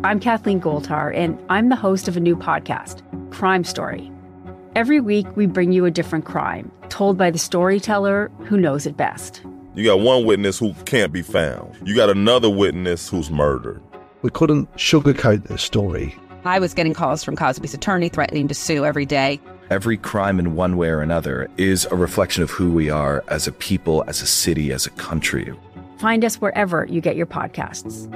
I'm Kathleen Goldhar, and I'm the host of a new podcast, Crime Story. Every week, we bring you a different crime, told by the storyteller who knows it best. You got one witness who can't be found. You got another witness who's murdered. We couldn't sugarcoat the story. I was getting calls from Cosby's attorney threatening to sue every day. Every crime in one way or another is a reflection of who we are as a people, as a city, as a country. Find us wherever you get your podcasts.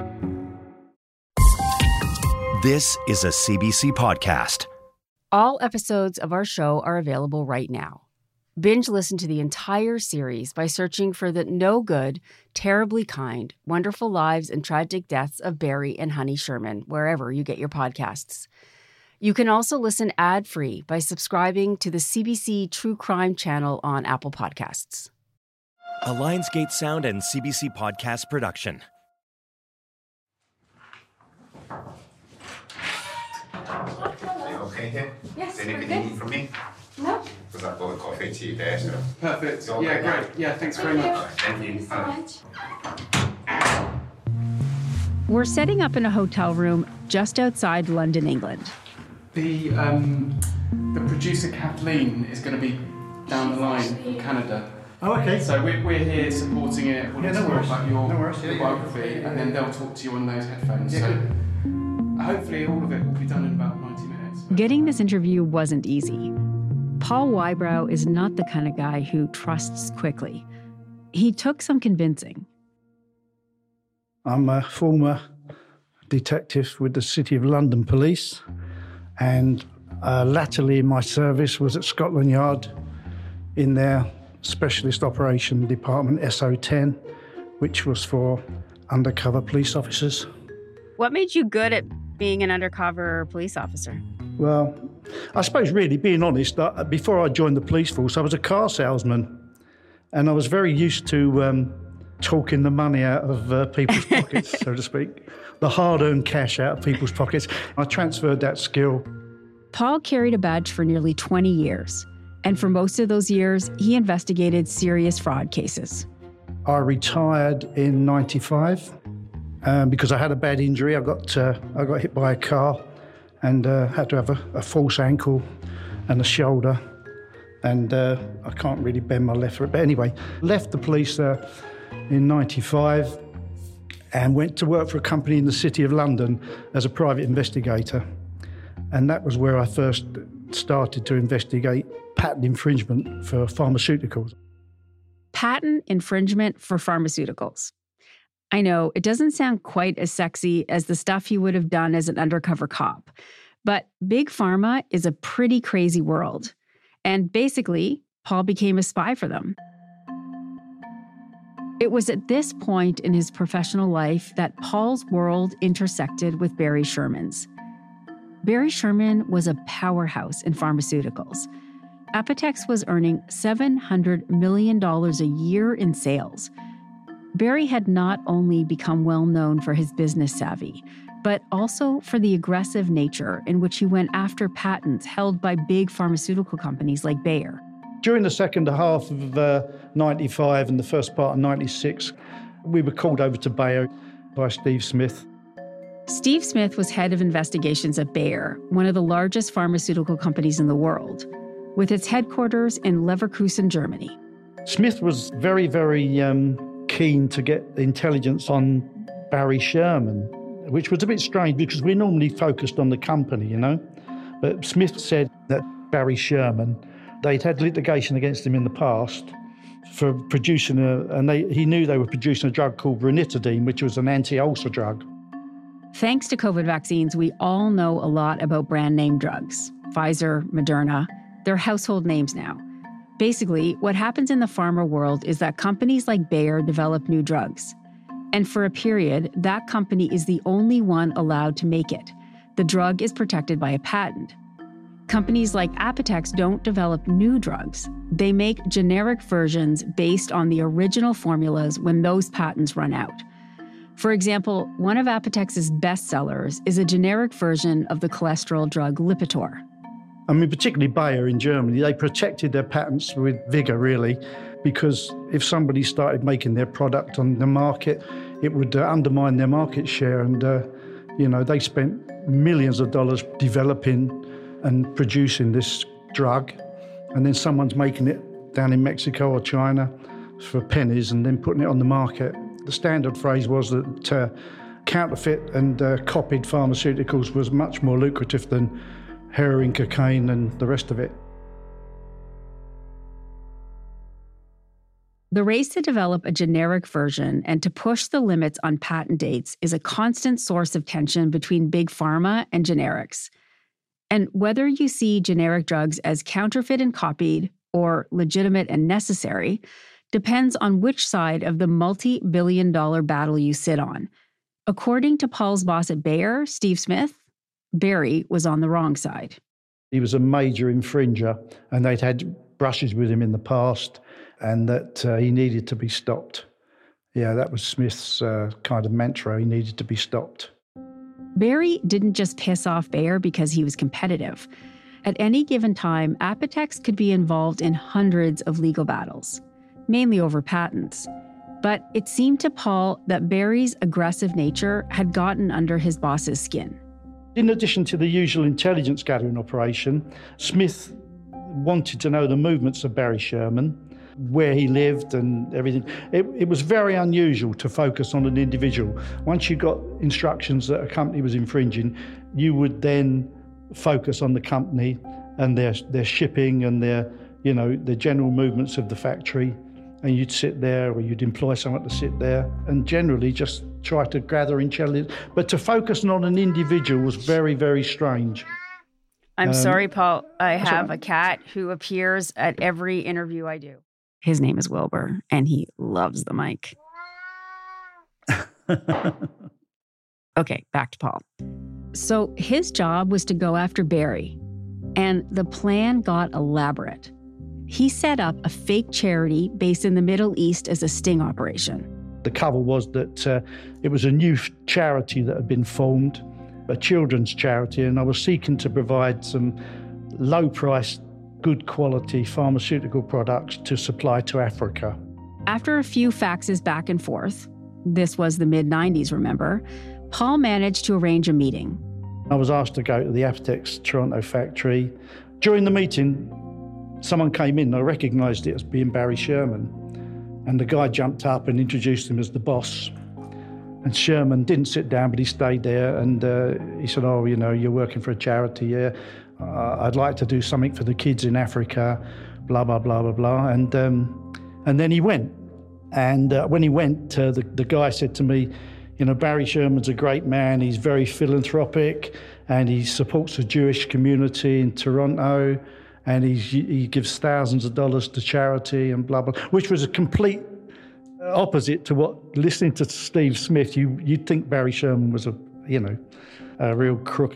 This is a CBC podcast. All episodes of our show are available right now. Binge listen to the entire series by searching for the no good, terribly kind, wonderful lives and tragic deaths of Barry and Honey Sherman, wherever you get your podcasts. You can also listen ad-free by subscribing to the CBC True Crime channel on Apple Podcasts. A Lionsgate Sound and CBC podcast production. Are you okay here? Yes, Is there anything we're you need from me? No. Because I've got a coffee to you there, so. Perfect. All Yeah, right now? great. Yeah, thanks very much. Thank you. So much. We're setting up in a hotel room just outside London, England. The producer Kathleen is going to be down the line from Canada. Oh, okay. So we're here supporting it. We'll Yeah, talk no worries. about your No worries. Yeah, biography, and then they'll talk to you on those headphones. Yeah, so good. hopefully all of it will be done in about 90 minutes. Getting this interview wasn't easy. Paul Whybrow is not the kind of guy who trusts quickly. He took some convincing. I'm a former detective with the City of London Police, and latterly in my service was at Scotland Yard in their Specialist Operation Department, SO10, which was for undercover police officers. What made you good at being an undercover police officer? Well, I suppose really, being honest, before I joined the police force, I was a car salesman, and I was very used to talking the money out of people's pockets, so to speak, the hard-earned cash out of people's pockets. I transferred that skill. Paul carried a badge for nearly 20 years, and for most of those years, he investigated serious fraud cases. I retired in '95 because I had a bad injury. I got hit by a car and had to have a false ankle and a shoulder, and I can't really bend my left foot. But anyway, left the police in '95 and went to work for a company in the City of London as a private investigator. And that was where I first started to investigate patent infringement for pharmaceuticals. Patent infringement for pharmaceuticals. I know it doesn't sound quite as sexy as the stuff he would have done as an undercover cop, but Big Pharma is a pretty crazy world. And basically, Paul became a spy for them. It was at this point in his professional life that Paul's world intersected with Barry Sherman's. Barry Sherman was a powerhouse in pharmaceuticals. Apotex was earning $700 million a year in sales. Barry had not only become well known for his business savvy, but also for the aggressive nature in which he went after patents held by big pharmaceutical companies like Bayer. During the second half of '95 and the first part of '96, we were called over to Bayer by Steve Smith. Steve Smith was head of investigations at Bayer, one of the largest pharmaceutical companies in the world, with its headquarters in Leverkusen, Germany. Smith was very, very keen to get intelligence on Barry Sherman, which was a bit strange because we're normally focused on the company, you know. But Smith said that Barry Sherman, they'd had litigation against him in the past for producing he knew they were producing a drug called ranitidine, which was an anti-ulcer drug. Thanks to COVID vaccines, we all know a lot about brand name drugs. Pfizer, Moderna, they're household names now. Basically, what happens in the pharma world is that companies like Bayer develop new drugs. And for a period, that company is the only one allowed to make it. The drug is protected by a patent. Companies like Apotex don't develop new drugs. They make generic versions based on the original formulas when those patents run out. For example, one of Apotex's bestsellers is a generic version of the cholesterol drug Lipitor. I mean, particularly Bayer in Germany, they protected their patents with vigour, really, because if somebody started making their product on the market, it would undermine their market share and, You know, they spent millions of dollars developing and producing this drug, and then someone's making it down in Mexico or China for pennies and then putting it on the market. The standard phrase was that counterfeit and copied pharmaceuticals was much more lucrative than heroin, cocaine and the rest of it. The race to develop a generic version and to push the limits on patent dates is a constant source of tension between big pharma and generics. And whether you see generic drugs as counterfeit and copied or legitimate and necessary depends on which side of the multi-billion-dollar battle you sit on. According to Paul's boss at Bayer, Steve Smith, Barry was on the wrong side. He was a major infringer, and they'd had brushes with him in the past, and that he needed to be stopped. Yeah, that was Smith's kind of mantra. He needed to be stopped. Barry didn't just piss off Bayer because he was competitive. At any given time, Apotex could be involved in hundreds of legal battles, mainly over patents. But it seemed to Paul that Barry's aggressive nature had gotten under his boss's skin. In addition to the usual intelligence gathering operation, Smith wanted to know the movements of Barry Sherman, where he lived and everything. It was very unusual to focus on an individual. Once you got instructions that a company was infringing, you would then focus on the company and their shipping and their general movements of the factory. And you'd sit there, or you'd employ someone to sit there and generally just try to gather intelligence. But to focus on an individual was very, very strange. I'm sorry, Paul. I have a cat who appears at every interview I do. His name is Wilbur, and he loves the mic. Okay, back to Paul. So his job was to go after Barry, and the plan got elaborate. He set up a fake charity based in the Middle East as a sting operation. The cover was that it was a new charity that had been formed, a children's charity, and I was seeking to provide some low-priced, good-quality pharmaceutical products to supply to Africa. After a few faxes back and forth, this was the mid-90s, remember, Paul managed to arrange a meeting. I was asked to go to the Apotex Toronto factory. During the meeting, someone came in, I recognised it as being Barry Sherman, and the guy jumped up and introduced him as the boss. And Sherman didn't sit down, but he stayed there, and he said, "Oh, you're working for a charity, yeah? I'd like to do something for the kids in Africa, blah, blah, blah, blah, blah." And then he went. And when he went, the guy said to me, Barry Sherman's a great man, he's very philanthropic, and he supports the Jewish community in Toronto, and he gives thousands of dollars to charity and blah, blah, which was a complete opposite to what, listening to Steve Smith, you'd think Barry Sherman was a real crook.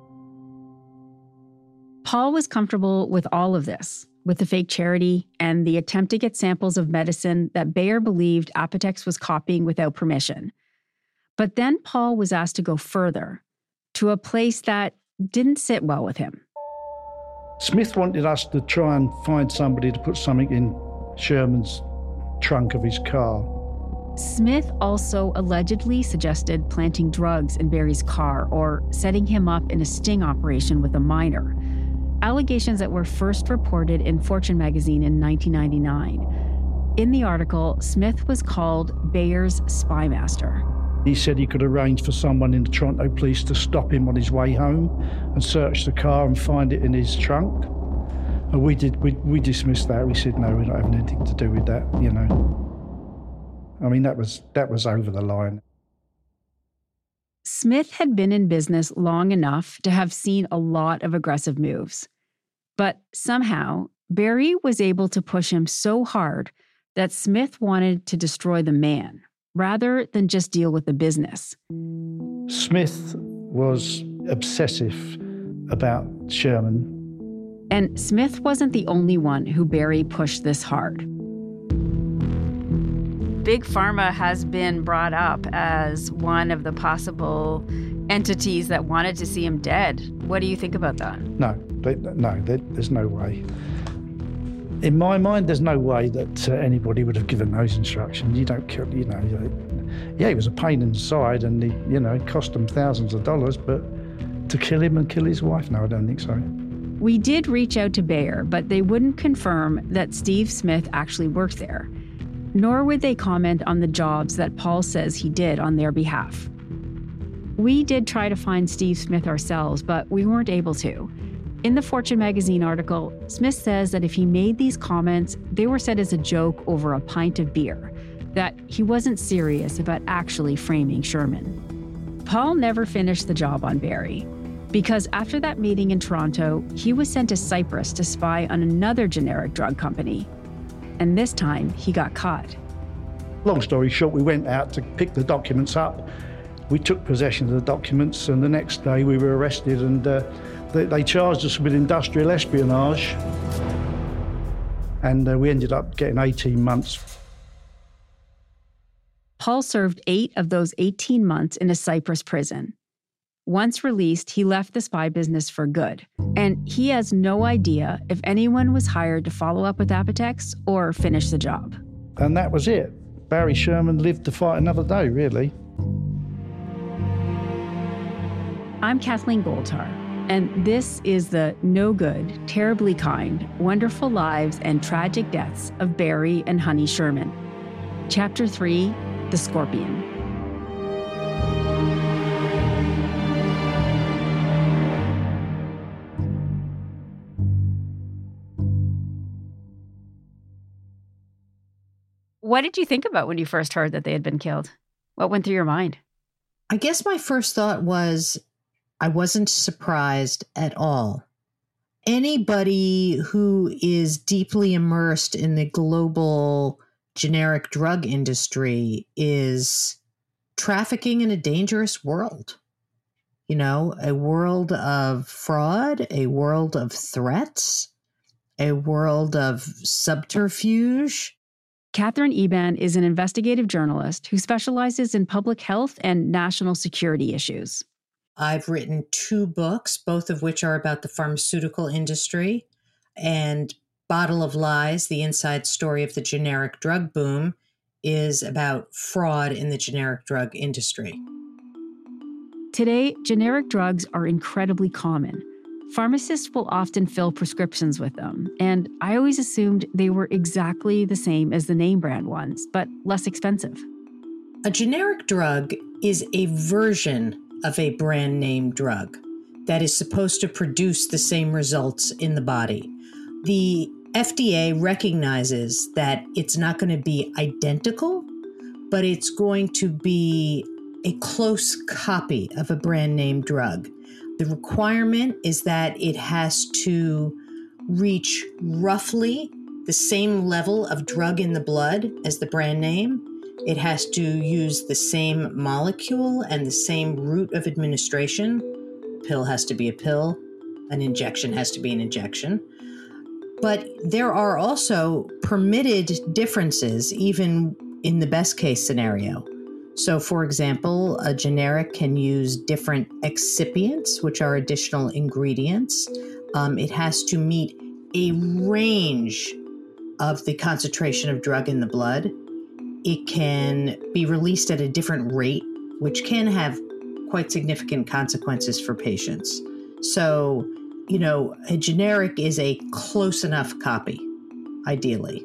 Paul was comfortable with all of this, with the fake charity and the attempt to get samples of medicine that Bayer believed Apotex was copying without permission. But then Paul was asked to go further, to a place that didn't sit well with him. Smith wanted us to try and find somebody to put something in Sherman's trunk of his car. Smith also allegedly suggested planting drugs in Barry's car or setting him up in a sting operation with a minor. Allegations that were first reported in Fortune magazine in 1999. In the article, Smith was called Bayer's spy master. He said he could arrange for someone in the Toronto police to stop him on his way home and search the car and find it in his trunk. And we dismissed that. We said, no, we're not having anything to do with that, I mean, that was over the line. Smith had been in business long enough to have seen a lot of aggressive moves. But somehow, Barry was able to push him so hard that Smith wanted to destroy the man, rather than just deal with the business. Smith was obsessive about Sherman. And Smith wasn't the only one who Barry pushed this hard. Big Pharma has been brought up as one of the possible entities that wanted to see him dead. What do you think about that? No, there's no way. In my mind, there's no way that anybody would have given those instructions. You don't kill, yeah, he was a pain in the side, and it cost them thousands of dollars, but to kill him and kill his wife, no, I don't think so. We did reach out to Bayer, but they wouldn't confirm that Steve Smith actually worked there, nor would they comment on the jobs that Paul says he did on their behalf. We did try to find Steve Smith ourselves, but we weren't able to. In the Fortune magazine article, Smith says that if he made these comments, they were said as a joke over a pint of beer, that he wasn't serious about actually framing Sherman. Paul never finished the job on Barry, because after that meeting in Toronto, he was sent to Cyprus to spy on another generic drug company. And this time, he got caught. Long story short, we went out to pick the documents up. We took possession of the documents, and the next day we were arrested, and they charged us with industrial espionage. And we ended up getting 18 months. Paul served 8 of those 18 months in a Cyprus prison. Once released, he left the spy business for good. And he has no idea if anyone was hired to follow up with Apotex or finish the job. And that was it. Barry Sherman lived to fight another day, really. I'm Kathleen Goldhar, and this is the no good, terribly kind, wonderful lives and tragic deaths of Barry and Honey Sherman. Chapter 3, The Scorpion. What did you think about when you first heard that they had been killed? What went through your mind? I guess my first thought was I wasn't surprised at all. Anybody who is deeply immersed in the global generic drug industry is trafficking in a dangerous world. You know, a world of fraud, a world of threats, a world of subterfuge. Katherine Eban is an investigative journalist who specializes in public health and national security issues. I've written 2 books, both of which are about the pharmaceutical industry, and Bottle of Lies, the inside story of the generic drug boom, is about fraud in the generic drug industry. Today, generic drugs are incredibly common. Pharmacists will often fill prescriptions with them, and I always assumed they were exactly the same as the name brand ones, but less expensive. A generic drug is a version of a brand name drug that is supposed to produce the same results in the body. The FDA recognizes that it's not going to be identical, but it's going to be a close copy of a brand name drug. The requirement is that it has to reach roughly the same level of drug in the blood as the brand name. It has to use the same molecule and the same route of administration. A pill has to be a pill. An injection has to be an injection. But there are also permitted differences, even in the best case scenario. So, for example, a generic can use different excipients, which are additional ingredients. It has to meet a range of the concentration of drug in the blood. It can be released at a different rate, which can have quite significant consequences for patients. So, you know, a generic is a close enough copy, ideally.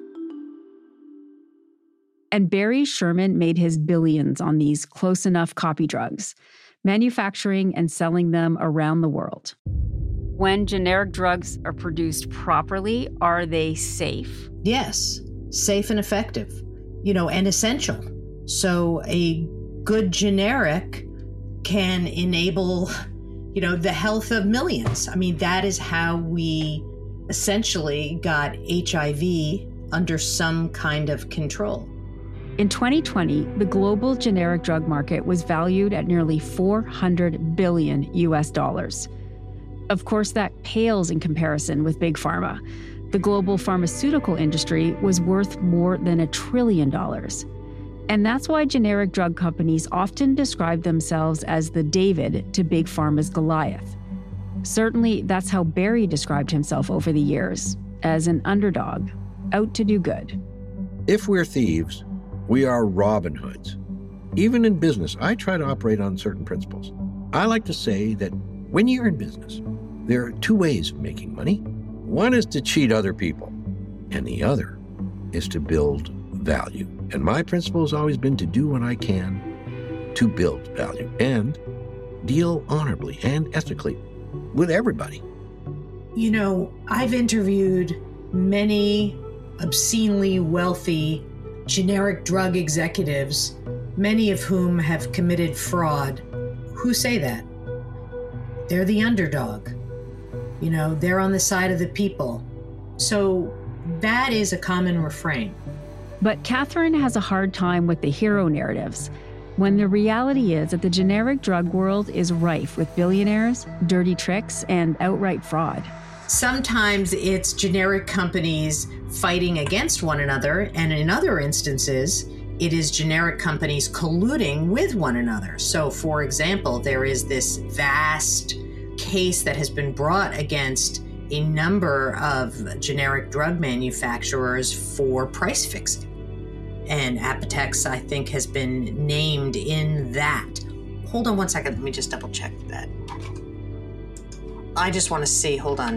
And Barry Sherman made his billions on these close enough copy drugs, manufacturing and selling them around the world. When generic drugs are produced properly, are they safe? Yes, safe and effective, you know, and essential. So a good generic can enable, you know, the health of millions. I mean, that is how we essentially got HIV under some kind of control. In 2020, the global generic drug market was valued at nearly $400 billion US. Of course, that pales in comparison with Big Pharma. The global pharmaceutical industry was worth more than $1 trillion. And that's why generic drug companies often describe themselves as the David to Big Pharma's Goliath. Certainly, that's how Barry described himself over the years, as an underdog, out to do good. If we're thieves, we are Robin Hoods. Even in business, I try to operate on certain principles. I like to say that when you're in business, there are two ways of making money. One is to cheat other people, and the other is to build value. And my principle has always been to do what I can to build value and deal honorably and ethically with everybody. You know, I've interviewed many obscenely wealthy generic drug executives, many of whom have committed fraud, who say that. They're the underdog. You know, they're on the side of the people. So that is a common refrain. But Catherine has a hard time with the hero narratives, when the reality is that the generic drug world is rife with billionaires, dirty tricks, and outright fraud. Sometimes it's generic companies fighting against one another, and in other instances, it is generic companies colluding with one another. So, for example, there is this vast case that has been brought against a number of generic drug manufacturers for price fixing. And Apotex, I think, has been named in that. Hold on one second. Let me just double check that. I just want to see. Hold on.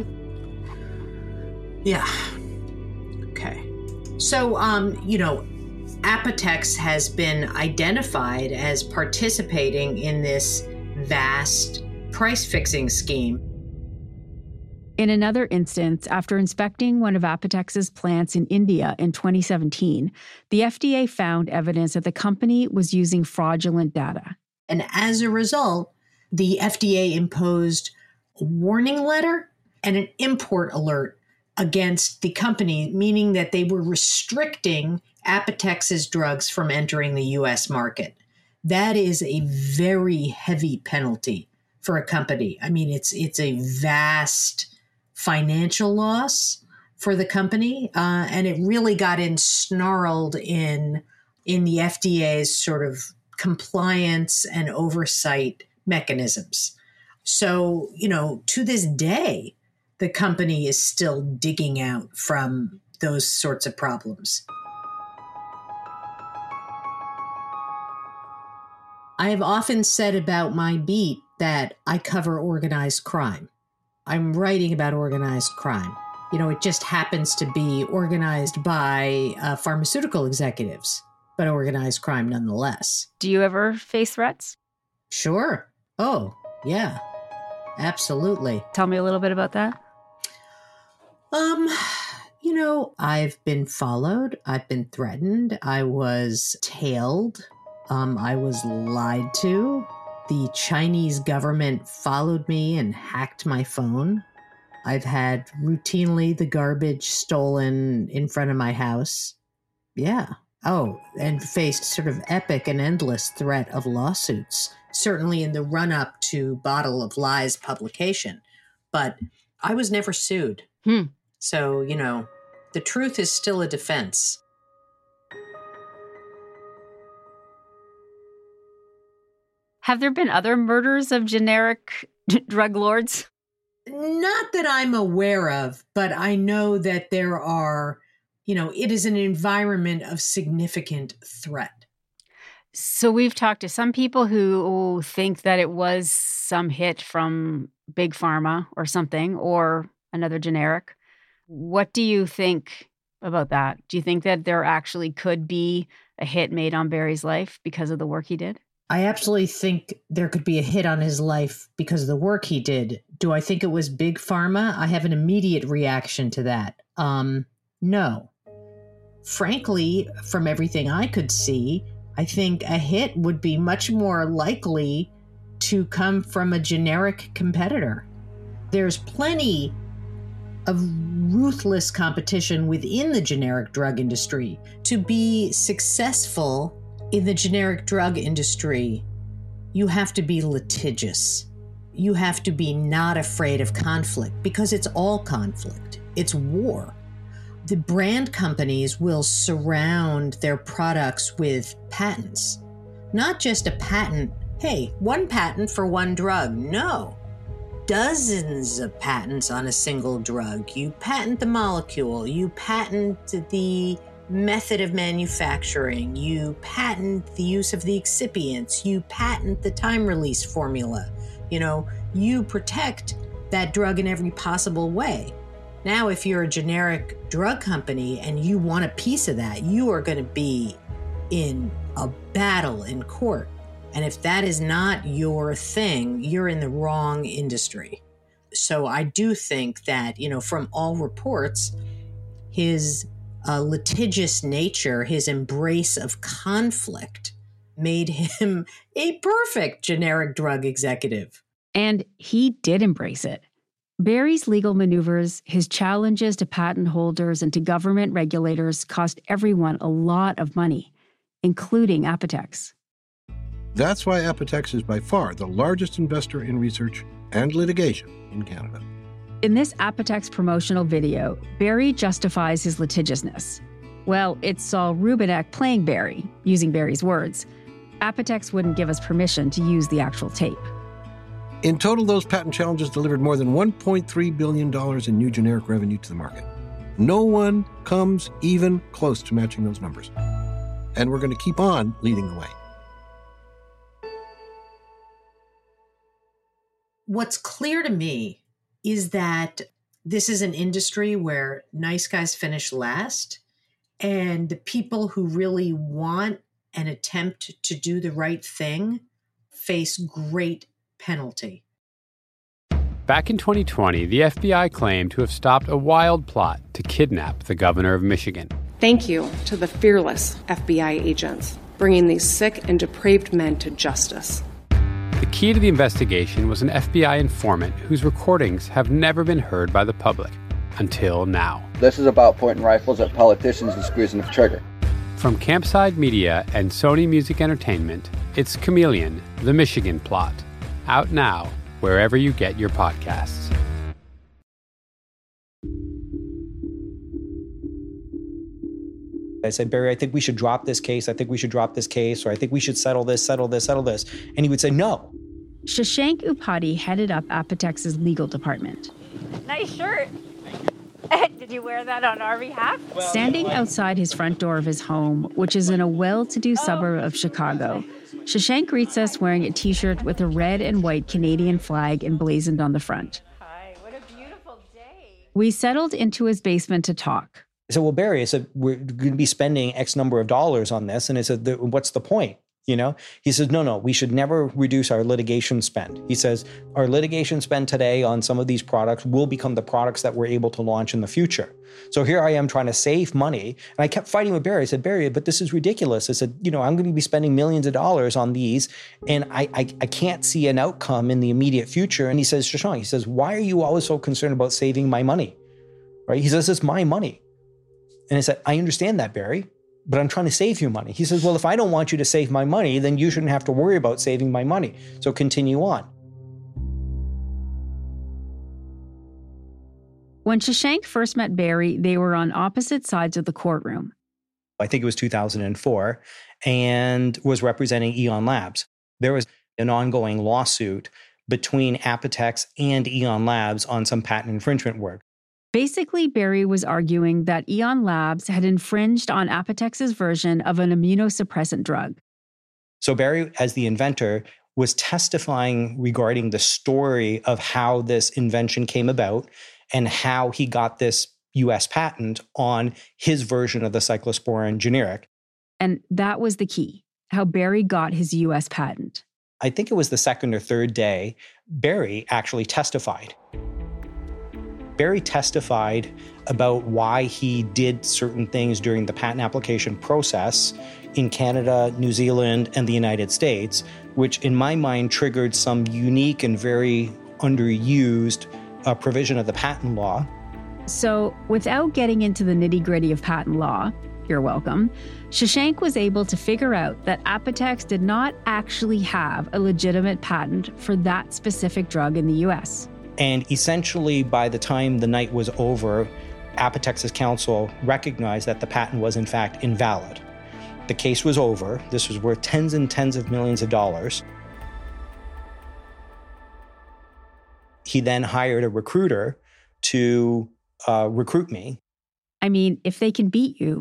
Yeah. Okay. So, you know, Apotex has been identified as participating in this vast price-fixing scheme. In another instance, after inspecting one of Apotex's plants in India in 2017, the FDA found evidence that the company was using fraudulent data. And as a result, the FDA imposed a warning letter and an import alert against the company, meaning that they were restricting Apotex's drugs from entering the U.S. market. That is a very heavy penalty for a company. I mean, it's a vast financial loss for the company, and it really got ensnarled in the FDA's sort of compliance and oversight mechanisms. So, you know, to this day, the company is still digging out from those sorts of problems. I have often said about my beat that I cover organized crime. I'm writing about organized crime. You know, it just happens to be organized by pharmaceutical executives, but organized crime nonetheless. Do you ever face threats? Sure. Oh, yeah, absolutely. Tell me a little bit about that. You know, I've been followed. I've been threatened. I was tailed. I was lied to. The Chinese government followed me and hacked my phone. I've had routinely the garbage stolen in front of my house. Yeah. Oh, and faced sort of epic and endless threat of lawsuits, certainly in the run-up to Bottle of Lies publication. But I was never sued. So, you know, the truth is still a defense. Have there been other murders of generic drug lords? Not that I'm aware of, but I know that there are, you know, it is an environment of significant threat. So we've talked to some people who think that it was some hit from Big Pharma or something, or another generic. What do you think about that? Do you think that there actually could be a hit made on Barry's life because of the work he did? I absolutely think there could be a hit on his life because of the work he did. Do I think it was Big Pharma? I have an immediate reaction to that. No. Frankly, from everything I could see, I think a hit would be much more likely to come from a generic competitor. There's plenty of ruthless competition within the generic drug industry. To be successful in the generic drug industry, you have to be litigious. You have to be not afraid of conflict, because it's all conflict. It's war. The brand companies will surround their products with patents. Not just a patent, hey, one patent for one drug. No. Dozens of patents on a single drug. You patent the molecule. You patent the method of manufacturing, you patent the use of the excipients, you patent the time release formula. You protect that drug in every possible way. Now, if you're a generic drug company and you want a piece of that, you are going to be in a battle in court. And if that is not your thing, you're in the wrong industry. So I do think that, from all reports, his litigious nature, his embrace of conflict, made him a perfect generic drug executive. And he did embrace it. Barry's legal maneuvers, his challenges to patent holders and to government regulators cost everyone a lot of money, including Apotex. That's why Apotex is by far the largest investor in research and litigation in Canada. In this Apotex promotional video, Barry justifies his litigiousness. Well, it's Saul Rubinek playing Barry, using Barry's words. Apotex wouldn't give us permission to use the actual tape. In total, those patent challenges delivered more than $1.3 billion in new generic revenue to the market. No one comes even close to matching those numbers. And we're going to keep on leading the way. What's clear to me is that this is an industry where nice guys finish last, and the people who really want and attempt to do the right thing face great penalty. Back in 2020, the FBI claimed to have stopped a wild plot to kidnap the governor of Michigan. Thank you to the fearless FBI agents bringing these sick and depraved men to justice. The key to the investigation was an FBI informant whose recordings have never been heard by the public until now. This is about pointing rifles at politicians and squeezing the trigger. From Campside Media and Sony Music Entertainment, it's Chameleon, The Michigan Plot. Out now, wherever you get your podcasts. I said, Barry, I think we should drop this case. I think we should drop this case. Or I think we should settle this. And he would say, no. Shashank Upati headed up Apotex's legal department. Nice shirt. Did you wear that on our behalf? Standing outside his front door of his home, which is in a well-to-do suburb of Chicago, Shashank greets us wearing a T-shirt with a red and white Canadian flag emblazoned on the front. Hi, what a beautiful day. We settled into his basement to talk. I said, well, Barry, I said, we're going to be spending X number of dollars on this. And I said, what's the point? He says, no, we should never reduce our litigation spend. He says, our litigation spend today on some of these products will become the products that we're able to launch in the future. So here I am trying to save money. And I kept fighting with Barry. I said, Barry, but this is ridiculous. I said, I'm going to be spending millions of dollars on these, and I can't see an outcome in the immediate future. And he says, Shashank, he says, why are you always so concerned about saving my money? Right? He says, it's my money. And I said, I understand that, Barry, but I'm trying to save you money. He says, well, if I don't want you to save my money, then you shouldn't have to worry about saving my money. So continue on. When Shashank first met Barry, they were on opposite sides of the courtroom. I think it was 2004, and was representing Eon Labs. There was an ongoing lawsuit between Apotex and Eon Labs on some patent infringement work. Basically, Barry was arguing that Eon Labs had infringed on Apotex's version of an immunosuppressant drug. So Barry, as the inventor, was testifying regarding the story of how this invention came about and how he got this U.S. patent on his version of the cyclosporin generic. And that was the key, how Barry got his U.S. patent. I think it was the second or third day, Barry actually testified. Barry testified about why he did certain things during the patent application process in Canada, New Zealand, and the United States, which in my mind triggered some unique and very underused provision of the patent law. So without getting into the nitty-gritty of patent law, you're welcome, Shashank was able to figure out that Apotex did not actually have a legitimate patent for that specific drug in the U.S. And essentially, by the time the night was over, Apotex's counsel recognized that the patent was in fact invalid. The case was over. This was worth tens and tens of millions of dollars. He then hired a recruiter to recruit me. I mean, if they can beat you,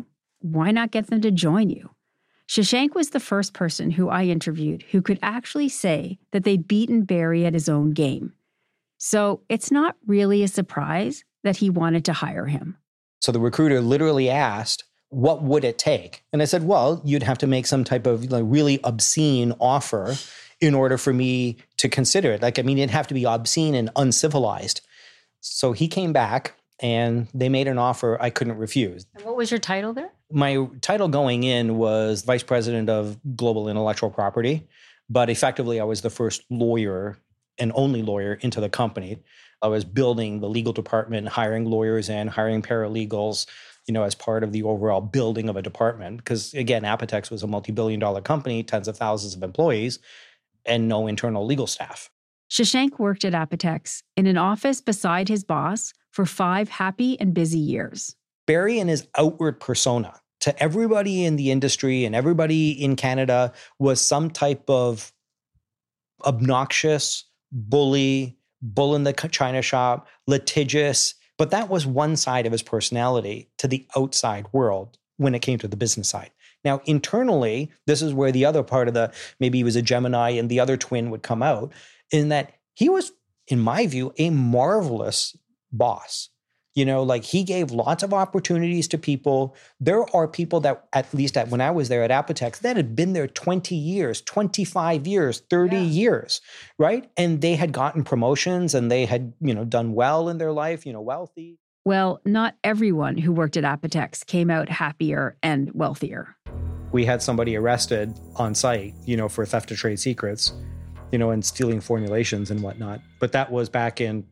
why not get them to join you? Shashank was the first person who I interviewed who could actually say that they'd beaten Barry at his own game. So it's not really a surprise that he wanted to hire him. So the recruiter literally asked, what would it take? And I said, well, you'd have to make some type of really obscene offer in order for me to consider it. It'd have to be obscene and uncivilized. So he came back and they made an offer I couldn't refuse. And what was your title there? My title going in was Vice President of Global Intellectual Property, but effectively I was the first lawyer and only lawyer into the company. I was building the legal department, hiring lawyers and hiring paralegals, as part of the overall building of a department. Because again, Apotex was a multi-billion-dollar company, tens of thousands of employees, and no internal legal staff. Shashank worked at Apotex in an office beside his boss for 5 happy and busy years. Barry and his outward persona to everybody in the industry and everybody in Canada was some type of obnoxious, bully, bull in the china shop, litigious. But that was one side of his personality to the outside world when it came to the business side. Now, internally, this is where the other part of maybe he was a Gemini and the other twin would come out, in that he was, in my view, a marvelous boss. He gave lots of opportunities to people. There are people that, at least when I was there at Apotex, that had been there 20 years, 25 years, 30 years, right? And they had gotten promotions and they had, done well in their life, wealthy. Well, not everyone who worked at Apotex came out happier and wealthier. We had somebody arrested on site, for theft of trade secrets, and stealing formulations and whatnot. But that was back in,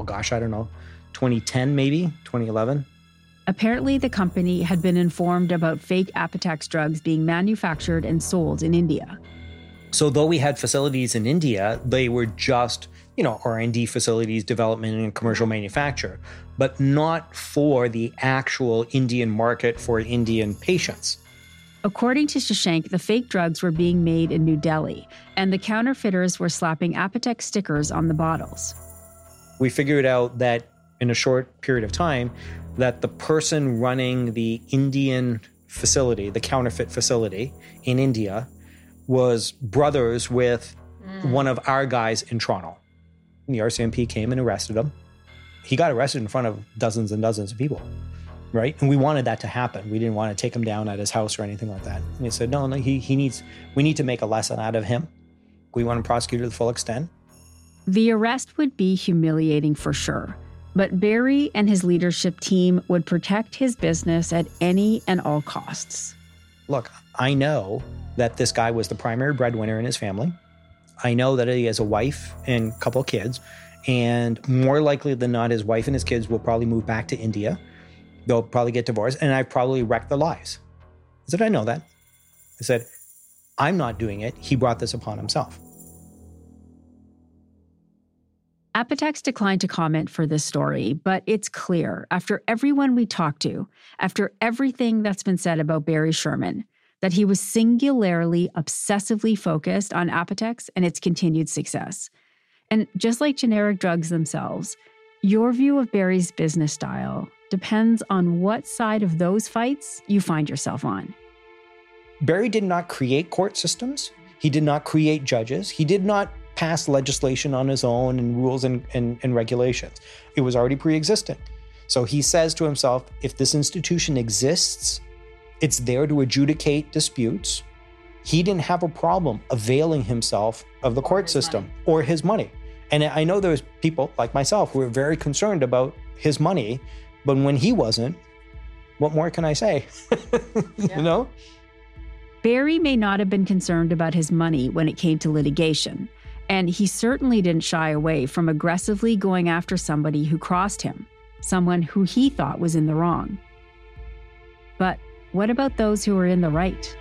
2010, maybe 2011. Apparently, the company had been informed about fake Apotex drugs being manufactured and sold in India. So though we had facilities in India, they were just, R&D facilities, development and commercial manufacture, but not for the actual Indian market for Indian patients. According to Shashank, the fake drugs were being made in New Delhi, and the counterfeiters were slapping Apotex stickers on the bottles. We figured out that in a short period of time, that the person running the Indian facility, the counterfeit facility in India, was brothers with one of our guys in Toronto. And the RCMP came and arrested him. He got arrested in front of dozens and dozens of people, right? And we wanted that to happen. We didn't want to take him down at his house or anything like that. And he said, no, we need to make a lesson out of him. We want to prosecute to the full extent. The arrest would be humiliating for sure. But Barry and his leadership team would protect his business at any and all costs. Look, I know that this guy was the primary breadwinner in his family. I know that he has a wife and a couple of kids. And more likely than not, his wife and his kids will probably move back to India. They'll probably get divorced. And I probably wrecked their lives. I said, I know that. I said, I'm not doing it. He brought this upon himself. Apotex declined to comment for this story, but it's clear, after everyone we talked to, after everything that's been said about Barry Sherman, that he was singularly, obsessively focused on Apotex and its continued success. And just like generic drugs themselves, your view of Barry's business style depends on what side of those fights you find yourself on. Barry did not create court systems. He did not create judges. He did not pass legislation on his own and rules and regulations. It was already pre-existing. So he says to himself, if this institution exists, it's there to adjudicate disputes. He didn't have a problem availing himself of the court system or his money. And I know there's people like myself who were very concerned about his money, but when he wasn't, what more can I say? You know? Barry may not have been concerned about his money when it came to litigation, and he certainly didn't shy away from aggressively going after somebody who crossed him, someone who he thought was in the wrong. But what about those who were in the right?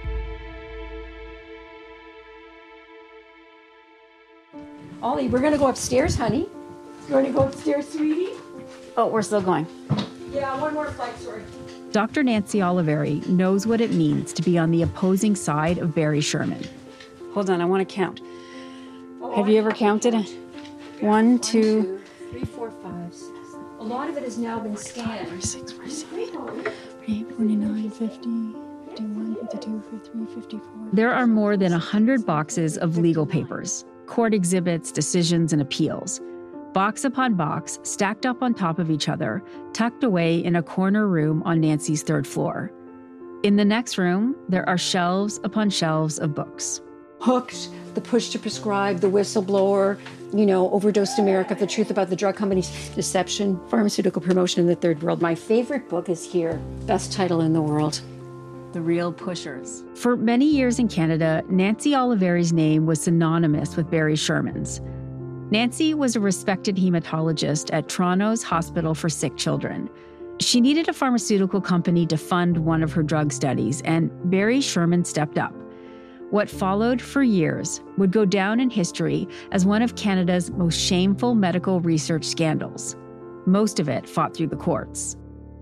Ollie, we're going to go upstairs, honey. You want to go upstairs, sweetie? Oh, we're still going. Yeah, one more flight, sorry. Dr. Nancy Oliveri knows what it means to be on the opposing side of Barry Sherman. Hold on, I want to count. Have you ever counted it? 1, 2, 3, 4, 5, 6. A lot of it has now been scanned. 6, 7, 48, 49, 50, 51, 52, 53, 54. There are more than 100 boxes of legal papers, court exhibits, decisions, and appeals. Box upon box, stacked up on top of each other, tucked away in a corner room on Nancy's third floor. In the next room, there are shelves upon shelves of books. Hooked, The Push to Prescribe, The Whistleblower, Overdosed America, The Truth About the Drug Companies, Deception, Pharmaceutical Promotion in the Third World. My favorite book is here, best title in the world. The Real Pushers. For many years in Canada, Nancy Oliveri's name was synonymous with Barry Sherman's. Nancy was a respected hematologist at Toronto's Hospital for Sick Children. She needed a pharmaceutical company to fund one of her drug studies, and Barry Sherman stepped up. What followed for years would go down in history as one of Canada's most shameful medical research scandals. Most of it fought through the courts.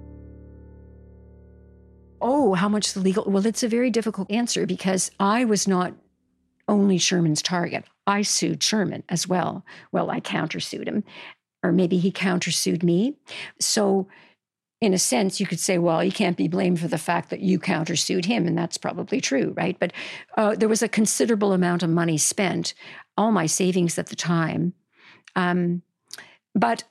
Oh, how much the legal... Well, it's a very difficult answer because I was not only Sherman's target. I sued Sherman as well. Well, I countersued him, or maybe he countersued me. So in a sense, you could say, well, you can't be blamed for the fact that you countersued him, and that's probably true, right? But there was a considerable amount of money spent, all my savings at the time. But,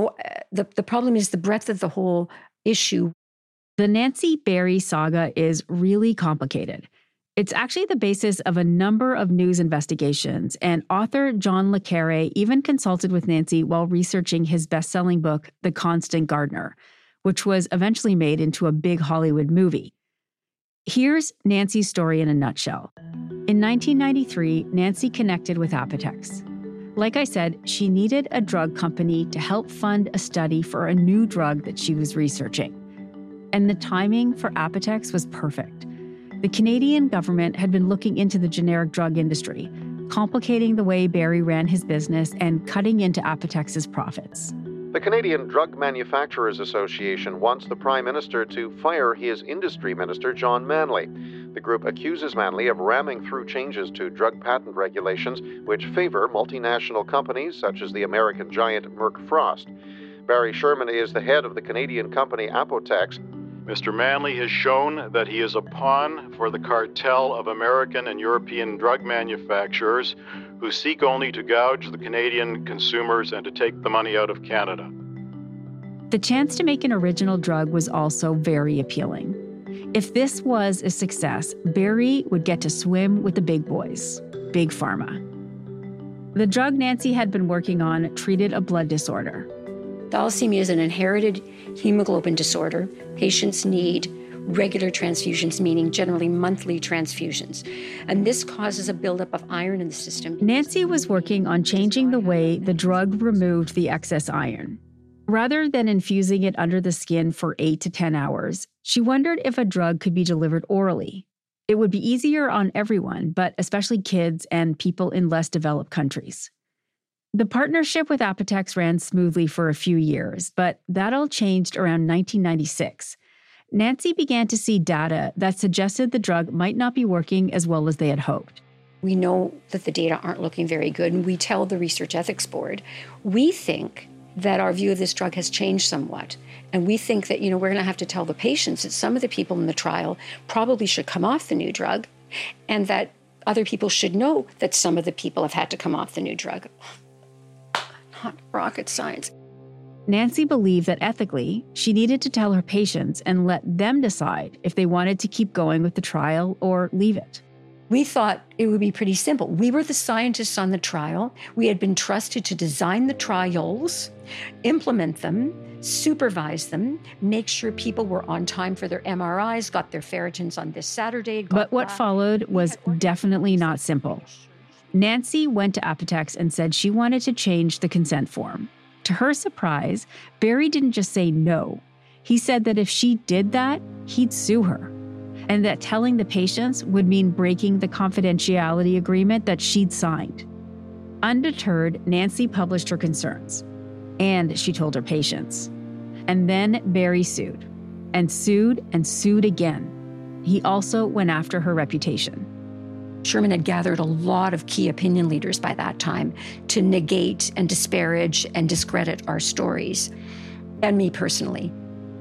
the problem is the breadth of the whole issue. The Nancy Barry saga is really complicated. It's actually the basis of a number of news investigations, and author John le Carre even consulted with Nancy while researching his best-selling book, The Constant Gardener, which was eventually made into a big Hollywood movie. Here's Nancy's story in a nutshell. In 1993, Nancy connected with Apotex. Like I said, she needed a drug company to help fund a study for a new drug that she was researching. And the timing for Apotex was perfect. The Canadian government had been looking into the generic drug industry, complicating the way Barry ran his business and cutting into Apotex's profits. The Canadian Drug Manufacturers Association wants the Prime Minister to fire his industry minister, John Manley. The group accuses Manley of ramming through changes to drug patent regulations which favor multinational companies such as the American giant Merck Frost. Barry Sherman is the head of the Canadian company Apotex. Mr. Manley has shown that he is a pawn for the cartel of American and European drug manufacturers who seek only to gouge the Canadian consumers and to take the money out of Canada. The chance to make an original drug was also very appealing. If this was a success, Barry would get to swim with the big boys, Big Pharma. The drug Nancy had been working on treated a blood disorder. Thalassemia is an inherited hemoglobin disorder. Patients need regular transfusions, meaning generally monthly transfusions. And this causes a buildup of iron in the system. Nancy was working on changing the way the drug removed the excess iron. Rather than infusing it under the skin for 8 to 10 hours, she wondered if a drug could be delivered orally. It would be easier on everyone, but especially kids and people in less developed countries. The partnership with Apotex ran smoothly for a few years, but that all changed around 1996. Nancy began to see data that suggested the drug might not be working as well as they had hoped. We know that the data aren't looking very good, and we tell the Research Ethics Board, we think that our view of this drug has changed somewhat. And we think that, we're going to have to tell the patients that some of the people in the trial probably should come off the new drug, and that other people should know that some of the people have had to come off the new drug. Not rocket science. Nancy believed that ethically, she needed to tell her patients and let them decide if they wanted to keep going with the trial or leave it. We thought it would be pretty simple. We were the scientists on the trial. We had been trusted to design the trials, implement them, supervise them, make sure people were on time for their MRIs, got their ferritins on this Saturday. But what followed was definitely not simple. Nancy went to Apotex and said she wanted to change the consent form. To her surprise, Barry didn't just say no. He said that if she did that, he'd sue her, and that telling the patients would mean breaking the confidentiality agreement that she'd signed. Undeterred, Nancy published her concerns, and she told her patients. And then Barry sued, and sued again. He also went after her reputation. Sherman had gathered a lot of key opinion leaders by that time to negate and disparage and discredit our stories, and me personally.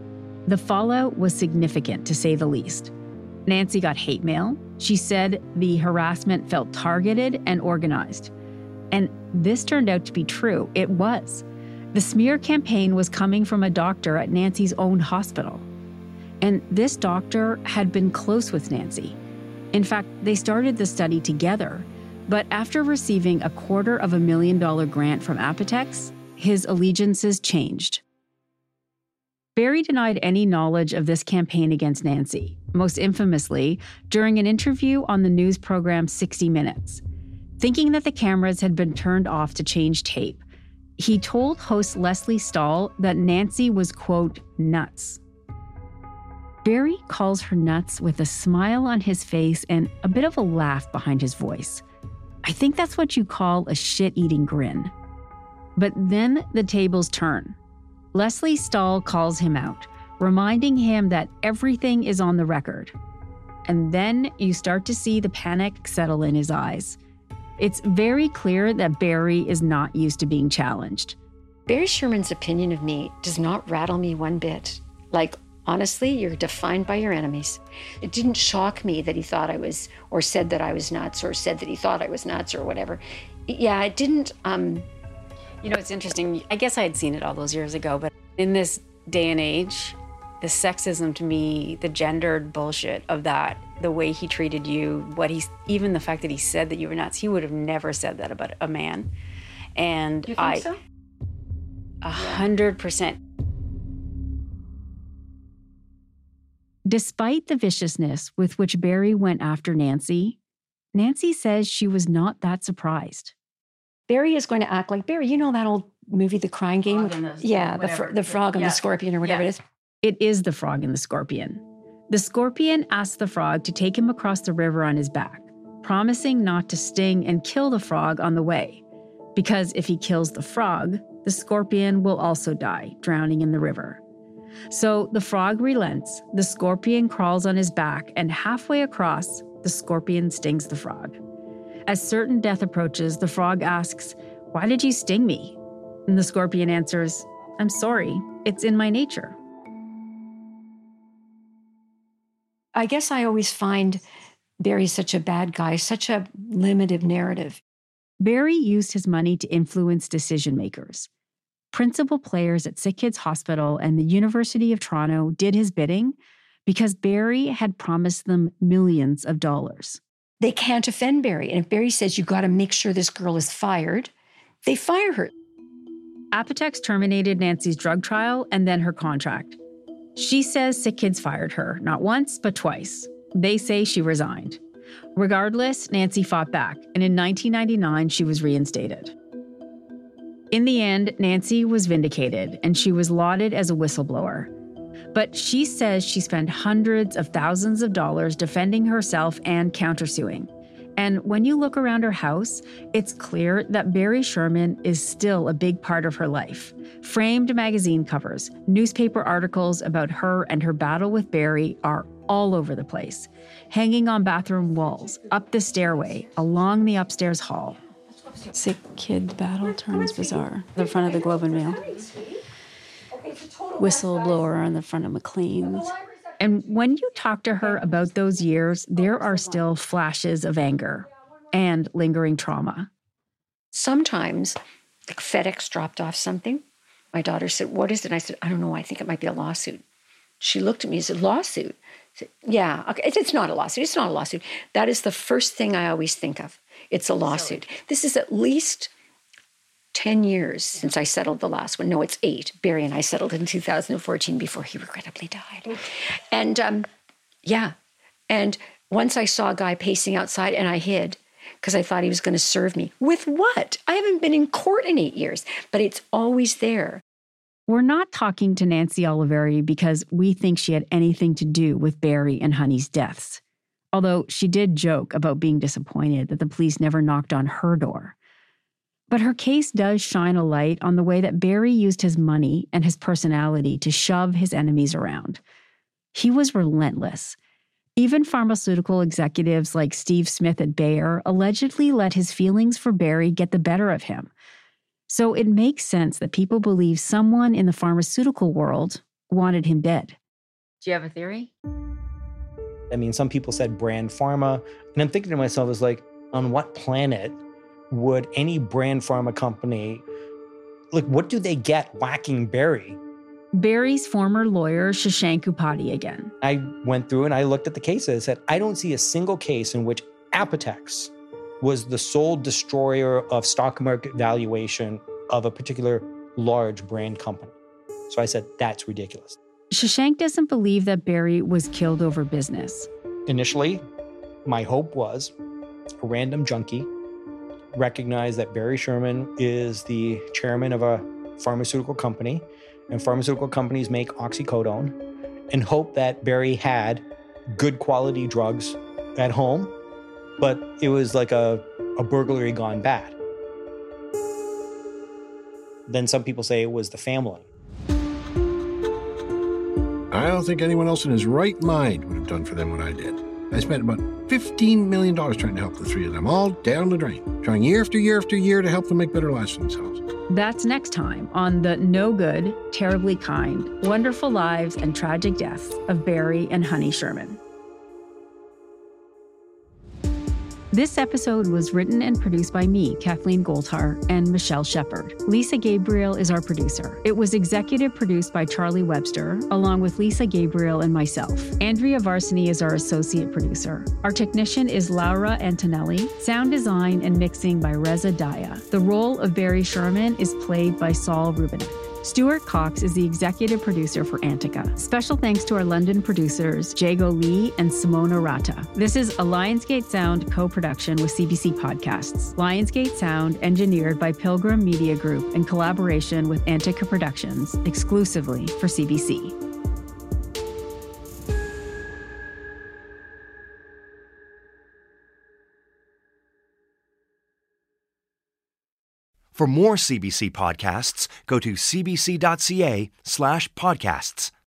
The fallout was significant, to say the least. Nancy got hate mail. She said the harassment felt targeted and organized. And this turned out to be true. It was. The smear campaign was coming from a doctor at Nancy's own hospital. And this doctor had been close with Nancy. In fact, they started the study together. But after receiving a $250,000 grant from Apotex, his allegiances changed. Barry denied any knowledge of this campaign against Nancy, most infamously during an interview on the news program 60 Minutes. Thinking that the cameras had been turned off to change tape, he told host Lesley Stahl that Nancy was, quote, nuts. Barry calls her nuts with a smile on his face and a bit of a laugh behind his voice. I think that's what you call a shit-eating grin. But then the tables turn. Lesley Stahl calls him out, reminding him that everything is on the record. And then you start to see the panic settle in his eyes. It's very clear that Barry is not used to being challenged. Barry Sherman's opinion of me does not rattle me one bit. Like, honestly, you're defined by your enemies. It didn't shock me that he thought I was, or said that I was nuts, or said that he thought I was nuts, or whatever. Yeah, it didn't. You know, it's interesting. I guess I had seen it all those years ago, but in this day and age, the sexism to me, the gendered bullshit of that, the way he treated you, even the fact that he said that you were nuts, he would have never said that about a man. And you think so? 100%. Despite the viciousness with which Barry went after Nancy, Nancy says she was not that surprised. Barry is going to act like, Barry, you know that old movie, The Crying Game? The frog and the scorpion or whatever it is. It is the frog and the scorpion. The scorpion asks the frog to take him across the river on his back, promising not to sting and kill the frog on the way. Because if he kills the frog, the scorpion will also die, drowning in the river. So the frog relents, the scorpion crawls on his back, and halfway across, the scorpion stings the frog. As certain death approaches, the frog asks, "Why did you sting me?" And the scorpion answers, "I'm sorry, it's in my nature." I guess I always find Barry such a bad guy, such a limited narrative. Barry used his money to influence decision makers. Principal players at Sick Kids Hospital and the University of Toronto did his bidding because Barry had promised them millions of dollars. They can't offend Barry. And if Barry says, you got to make sure this girl is fired, they fire her. Apotex terminated Nancy's drug trial and then her contract. She says Sick Kids fired her, not once, but twice. They say she resigned. Regardless, Nancy fought back, and in 1999, she was reinstated. In the end, Nancy was vindicated, and she was lauded as a whistleblower. But she says she spent hundreds of thousands of dollars defending herself and countersuing. And when you look around her house, it's clear that Barry Sherman is still a big part of her life. Framed magazine covers, newspaper articles about her and her battle with Barry are all over the place, hanging on bathroom walls, up the stairway, along the upstairs hall. Sick Kid battle turns bizarre. The front of the Globe and Mail. Whistleblower on the front of Maclean's. And when you talk to her about those years, there are still flashes of anger and lingering trauma. Sometimes, like FedEx dropped off something. My daughter said, "What is it?" And I said, "I don't know. I think it might be a lawsuit." She looked at me and said, "Lawsuit?" I said, "Yeah, okay. It's not a lawsuit. It's not a lawsuit." That is the first thing I always think of. It's a lawsuit. This is at least 10 years since I settled the last one. No, it's 8. Barry and I settled in 2014 before he regrettably died. And and once I saw a guy pacing outside and I hid because I thought he was going to serve me. With what? I haven't been in court in 8 years, but it's always there. We're not talking to Nancy Oliveri because we think she had anything to do with Barry and Honey's deaths. Although she did joke about being disappointed that the police never knocked on her door. But her case does shine a light on the way that Barry used his money and his personality to shove his enemies around. He was relentless. Even pharmaceutical executives like Steve Smith at Bayer allegedly let his feelings for Barry get the better of him. So it makes sense that people believe someone in the pharmaceutical world wanted him dead. Do you have a theory? I mean, some people said brand pharma. And I'm thinking to myself, is like, on what planet would any brand pharma company, like, what do they get whacking Barry? Barry's former lawyer, Shashank Upadhyay again. I went through and I looked at the cases and said, I don't see a single case in which Apotex was the sole destroyer of stock market valuation of a particular large brand company. So I said, that's ridiculous. Shashank doesn't believe that Barry was killed over business. Initially, my hope was a random junkie recognized that Barry Sherman is the chairman of a pharmaceutical company, and pharmaceutical companies make oxycodone, and hope that Barry had good quality drugs at home, but it was like a burglary gone bad. Then some people say it was the family. I don't think anyone else in his right mind would have done for them what I did. I spent about $15 million trying to help the three of them, all down the drain, trying year after year after year to help them make better lives for themselves. That's next time on the no good, terribly kind, wonderful lives and tragic deaths of Barry and Honey Sherman. This episode was written and produced by me, Kathleen Goldhar, and Michelle Shepard. Lisa Gabriel is our producer. It was executive produced by Charlie Webster, along with Lisa Gabriel and myself. Andrea Varsany is our associate producer. Our technician is Laura Antonelli. Sound design and mixing by Reza Daya. The role of Barry Sherman is played by Saul Rubinek. Stuart Cox is the executive producer for Antica. Special thanks to our London producers, Jago Lee and Simona Rata. This is a Lionsgate Sound co-production with CBC Podcasts. Lionsgate Sound engineered by Pilgrim Media Group in collaboration with Antica Productions, exclusively for CBC. For more CBC podcasts, go to cbc.ca/podcasts.